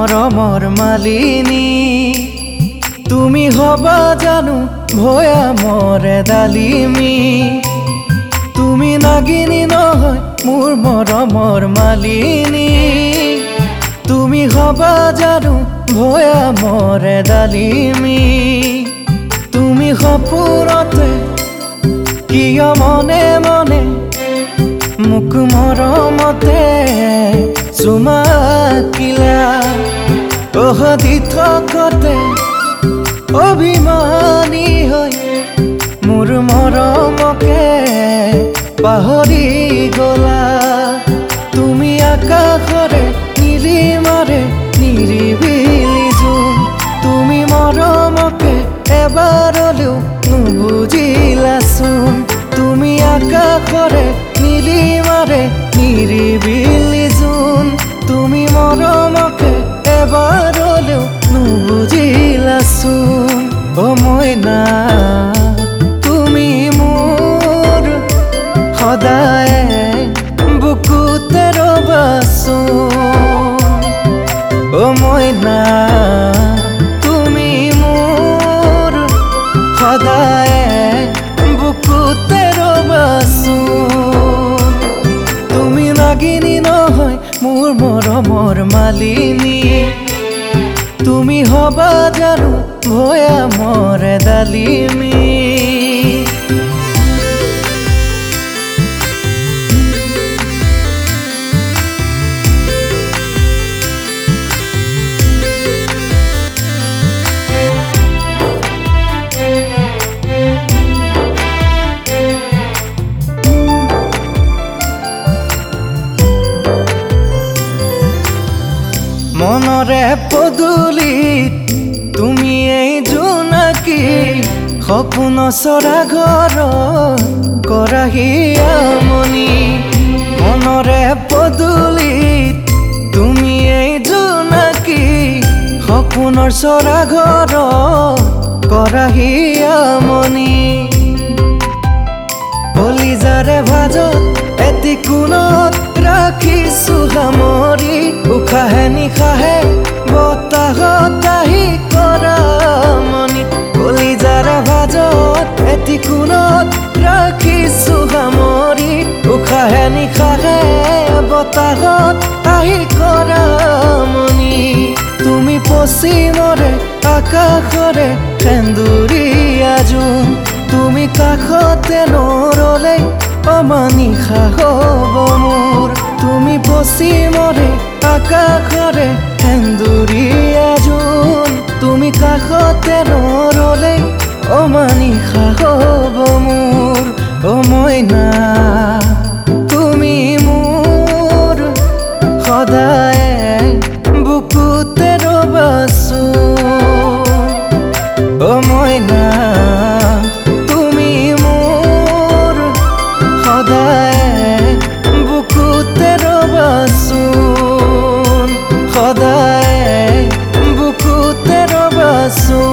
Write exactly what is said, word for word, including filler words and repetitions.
মৰমৰ মালিনী তুমি হবা জানো ভয়ামৰ ডালিমী তুমি নাগিনী নহয় মোৰ মৰমৰ মালিনী তুমি হবা জানো ভয়ামৰ ডালিমী তুমি সপোনতে কিয় মনে মনে মোক মৰমতে চুমাকিলা অহদি থকতে অভিমানী হৈ মোৰ মৰমকে পাহৰি গলা তুমি আকাশৰে নীলিমাৰে নিৰিবিলি জোন তুমি মৰমকে এবাৰলৈও নুবুজিলাচোন তুমি আকাশৰে নীলিমাৰে নিৰিবিলি জোন তুমি মৰমকে এবাৰলৈও নুবুজিলাচোন অ মইনা তুমি মোৰ সদায় বুকুতে ৰবাচোন অ মইনা তুমি মোৰ সদায় বুকুতে ৰবাচোন তুমি নাগিনী নহয় মোৰ মৰমৰ মালিনী তুমি হবা জানো ভয়ামৰ ডালিমী মনৰে পদূলিত তুমি এই জোনাকী সপোন চৰা ঘৰ কৰাহি আমনি মনৰে পদূলিত তুমি এই জোনাকী সপোনৰ চৰা ঘৰ কৰাহি আমনি কলিজাৰে ভাজত এটি কোণত ৰাখিছো সামৰি উশাহে নিশাহে বতাহত আহি কৰা মনি কলিজাৰে ভাজত এটি কোণত ৰাখিছো সামৰি উশাহে নিশাহে বতাহত আহি কৰা মনি তুমি পশ্চিমৰে আকাশৰে সেন্দুৰীয়া জোন তুমি কাষতে নৰলে অমানিশা হব মোৰ তুমি পশ্চিমৰে আকাশৰে সেন্দুৰীয়া জোন তুমি কাষতে নৰলে অমানিশা হব মোৰ অ মইনা তুমি মোৰ সদায় বুকুতে ৰবাচোন অ মইনা তুমি মোৰ সদায় বুকুতে ৰবাচোন সদায় বুকুতে ৰবাচোন